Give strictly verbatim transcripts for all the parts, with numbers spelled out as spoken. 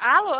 Alô?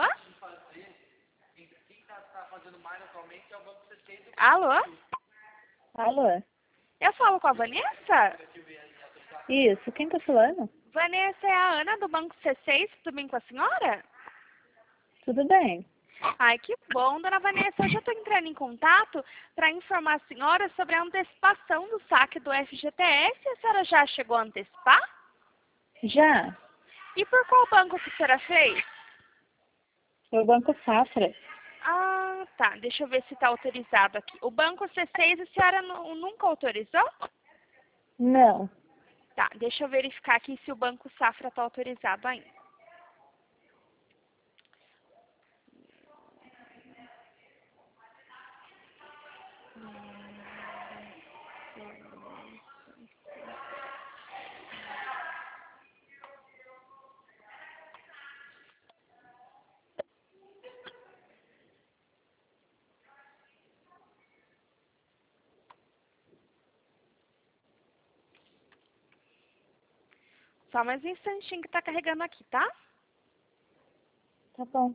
Alô? Alô? Eu falo com a Vanessa? Isso, quem tá falando? Vanessa, é a Ana do Banco C seis, tudo bem com a senhora? Tudo bem. Ai, que bom, dona Vanessa. Hoje eu estou entrando em contato para informar a senhora sobre a antecipação do saque do F G T S. A senhora já chegou a antecipar? Já? E por qual banco que a senhora fez? Foi o Banco Safra. Ah, tá. Deixa eu ver se está autorizado aqui. O Banco C seis a senhora nu- nunca autorizou? Não. Tá, deixa eu verificar aqui se o Banco Safra está autorizado ainda. Só mais um instantinho que está carregando aqui, tá? Tá bom.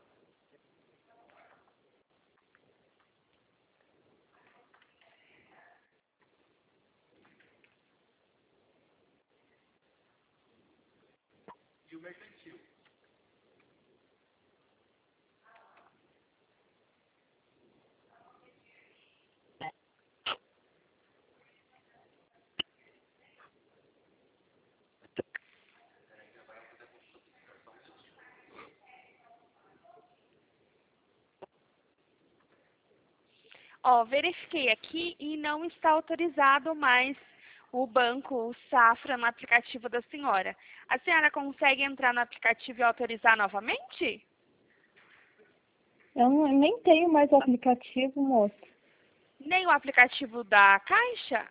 Ó, verifiquei aqui e não está autorizado mais o Banco Safra no aplicativo da senhora. A senhora consegue entrar no aplicativo e autorizar novamente? Eu não- nem tenho mais o aplicativo, moço. Nem o aplicativo da Caixa?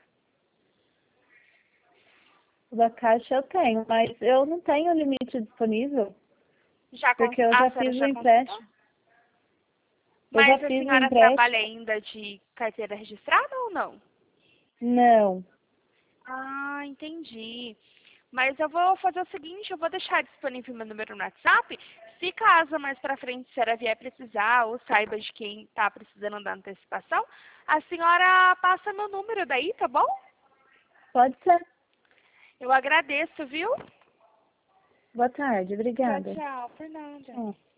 O da Caixa eu tenho, mas eu não tenho limite disponível, Já cons... porque eu A já senhora fiz o já consultou? empréstimo. Eu já Mas a fiz o senhora trabalha empréstimo. ainda de carteira registrada ou não? Não. Ah, entendi. Mas eu vou fazer o seguinte, eu vou deixar disponível meu número no WhatsApp. Se caso mais pra frente a senhora vier precisar ou saiba de quem está precisando da antecipação, a senhora passa meu número daí, tá bom? Pode ser. Eu agradeço, viu? Boa tarde, Tchau, obrigada. tchau. Por nada. Tchau.